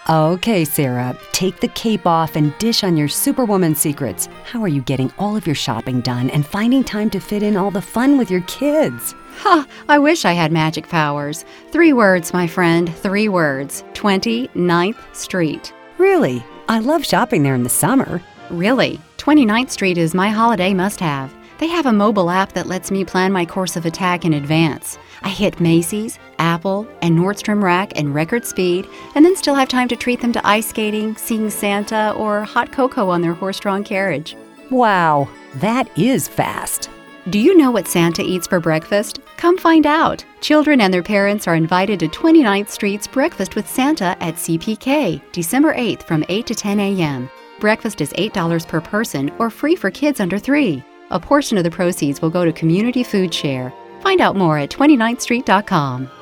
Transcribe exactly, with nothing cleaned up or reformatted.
Okay, Sarah, take the cape off and dish on your Superwoman secrets. How are you getting all of your shopping done and finding time to fit in all the fun with your kids? Ha! I wish I had magic powers. Three words, my friend, three words. twenty-ninth Street. Really? I love shopping there in the summer. Really? twenty-ninth Street is my holiday must-have. They have a mobile app that lets me plan my course of attack in advance. I hit Macy's, Apple, and Nordstrom Rack in record speed, and then still have time to treat them to ice skating, seeing Santa, or hot cocoa on their horse-drawn carriage. Wow, that is fast. Do you know what Santa eats for breakfast? Come find out. Children and their parents are invited to twenty-ninth Street's Breakfast with Santa at C P K, December eighth from eight to ten a.m. Breakfast is eight dollars per person or free for kids under three. A portion of the proceeds will go to Community Food Share. Find out more at twenty-ninth street dot com.